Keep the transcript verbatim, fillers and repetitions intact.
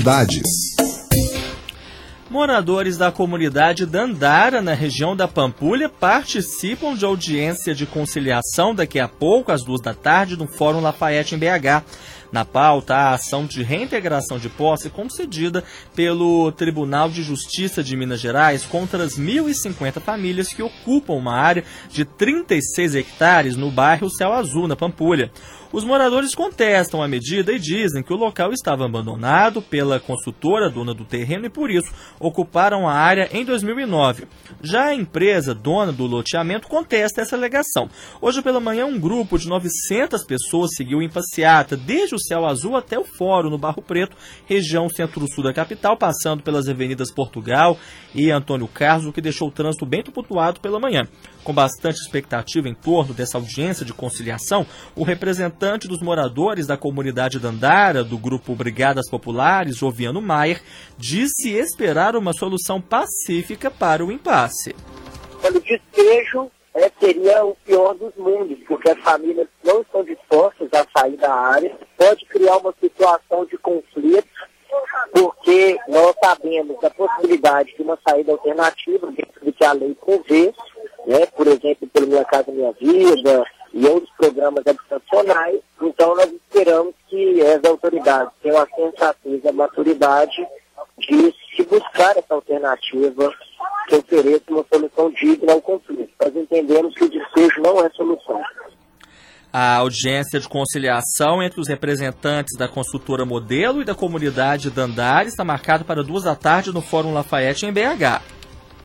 Comunidades. Moradores da comunidade Dandara, na região da Pampulha, participam de audiência de conciliação daqui a pouco, às duas da tarde, no Fórum Lafayette, em B H. Na pauta, a ação de reintegração de posse concedida pelo Tribunal de Justiça de Minas Gerais contra as mil e cinquenta famílias que ocupam uma área de trinta e seis hectares no bairro Céu Azul, na Pampulha. Os moradores contestam a medida e dizem que o local estava abandonado pela construtora dona do terreno e, por isso, ocuparam a área em dois mil e nove. Já a empresa dona do loteamento contesta essa alegação. Hoje pela manhã, um grupo de novecentas pessoas seguiu em passeata desde o Céu Azul até o Fórum, no Barro Preto, região centro-sul da capital, passando pelas avenidas Portugal e Antônio Carlos, o que deixou o trânsito bem tumultuado pela manhã. Com bastante expectativa em torno dessa audiência de conciliação, o representante dos moradores da comunidade Dandara, do grupo Brigadas Populares, Joviano Maier, disse esperar uma solução pacífica para o impasse. O despejo é, seria o pior dos mundos, porque as famílias não estão dispostas a sair da área, pode criar uma situação de conflito, porque nós sabemos da possibilidade de uma saída alternativa dentro do que a lei prevê, né, por exemplo, pelo Minha Casa Minha Vida e outros programas habitacionais. Então nós esperamos que as autoridades tenham a sensatez e a maturidade de se buscar essa alternativa que ofereça uma solução digna ao conflito. Nós entendemos que o despejo não é solução. A audiência de conciliação entre os representantes da construtora Modelo e da comunidade Dandara está marcada para duas da tarde no Fórum Lafayette, em B H.